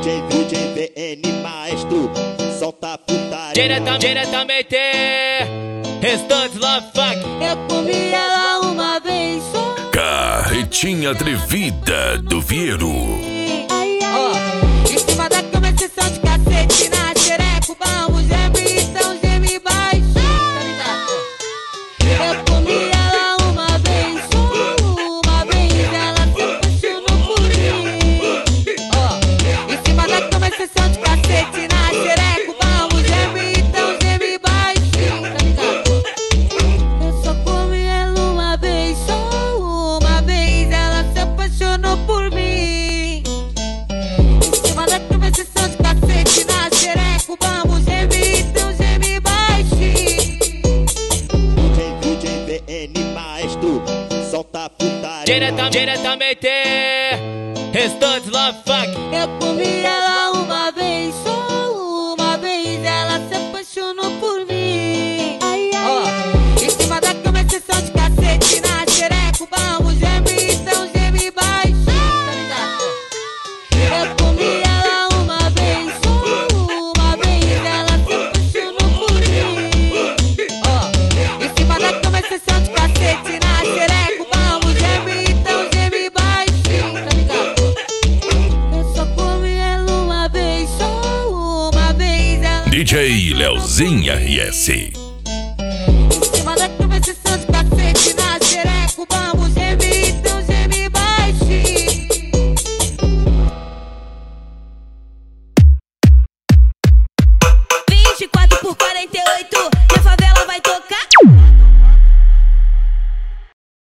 DJ VN Maestro, solta a putaria. Diretamente, Restantes Love Funk. Eu comi ela uma vez só. Carretinha atrevida do Vieiro. Em cima da cama, sessão de cacete na xereca. Vamos geme, então geme baixo. Eu comi ela uma vez só. Uma vez ela se apaixonou por mim. Em cima da cama, sessão de cacete na xereca. Vamos geme, então geme baixo. Eu só comi ela uma vez só. Uma vez ela se apaixonou por mim. Em cima da cama, sessão de cacete na xereca. Vamos geme, então geme baixinho. DJ VN Maestro, solta a putaria. Diretamente, Restantes Love Funk. Eu comi ela uma vez só. Uma vez ela se apaixonou por mim. Em cima da cama, sessão de cacete na xereca. Vamos geme, então geme baixinho. Eu comi ela uma vez só. Uma vez ela se apaixonou por mim. Em cima da cama, sessão de cacete na xereca. Vamos geme, então geme baixinho. Eu só comi ela uma vez só. Uma vez ela. DJ Leozinho RS. Em cima da cama, sessão de cacete na xereca. Vamos